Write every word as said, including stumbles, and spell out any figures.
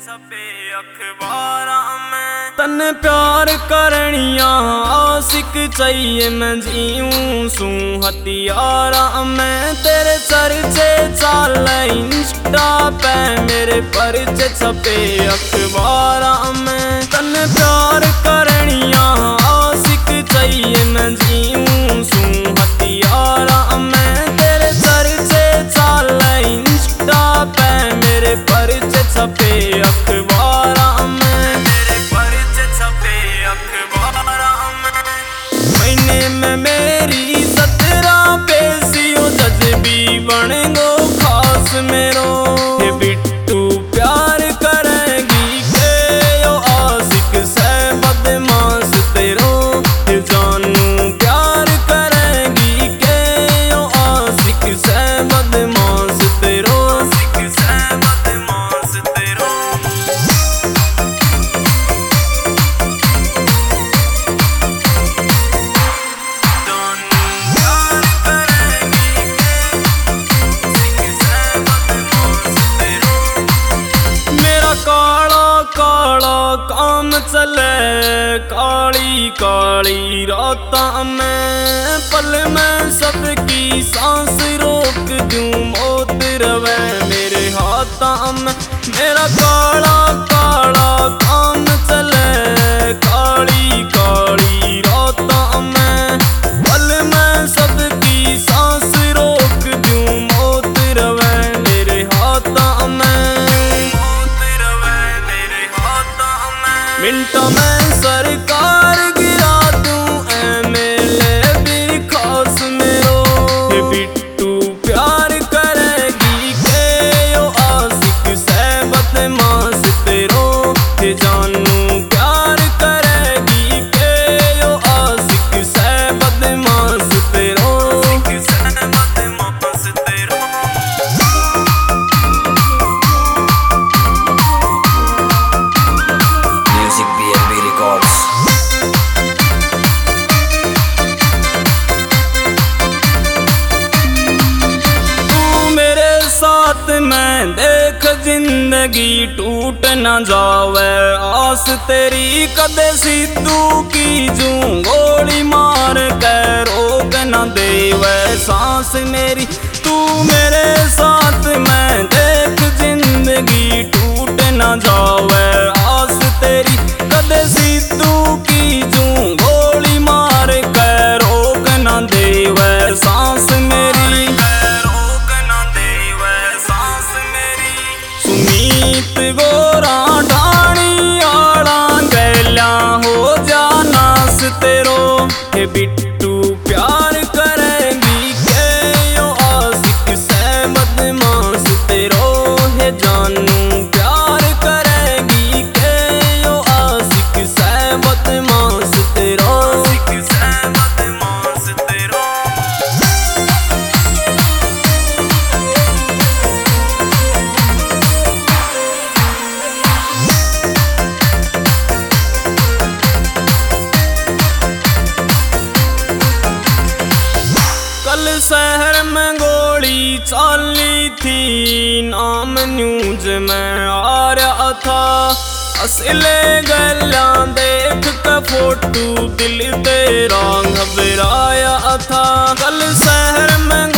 छपे अखबारा में तन प्यार करनिया आशिक चाहिए मैं जीऊं सू हथियारा में तेरे चर्चे चाल इंस्टा पे मेरे परिचय छपे अखबारा में तन प्यार करनिया आशिक चाहिए मैं जीऊं सू हथियारा में तेरे चर्चे चाल इंस्टा पे मेरे परिचय छपे अखबारा में मेरे परिचय छपे अखबारा में महीने में मेरी सत्रह पेशियों जज्बी बन गो खास मेरो हे बिट्टू प्यार करेगी के यो आशिक से बदमाश तेरो हे जानू प्यार करेगी के यो आशिक से बदमाश तेरो आशिक से बदमाश तेरो काम चले काली काली राता में पल में सबकी सांस रोक दूं मौत रवे मेरे हाथा में मेरा काला काला काम चले काली काली राता में पल में सबकी सांस रोक दूं मौत रवे मेरे हाथा में मिनटों में सरकार गिरा दूं एमएलए भी खास मेरो हे बिट्टू प्यार करेगी के यो आशिक से बदमाश तेरो हे जानू प्यार करेगी के यो आशिक से बदमाश तेरो आशिक से बदमाश तेरो मैं देख जिंदगी टूट न जावे आस तेरी कदे सिद्धू की जूं गोली मार के रोक न देवे सांस मेरी तू मेरे साथ मैं देख जिंदगी टूट न जावे आस तेरी कदे सिद्धू की जूं गोली मार के रोक न देवे सांस मेरी सुमीत गोरा ढाणी आड़ा गैला हो जानास तेरो हे बिट्टू प्यार करेगी के यो आशिक से बदमाश तेरो हे जानू प्यार करेगी के यो आशिक से बदमाश तेरो आशिक से बदमाश तेरो शहर में गोली चाली थी नाम न्यूज में आ रहा था असले गला देख के फोटो दिल तेरा घबराया था कल शहर में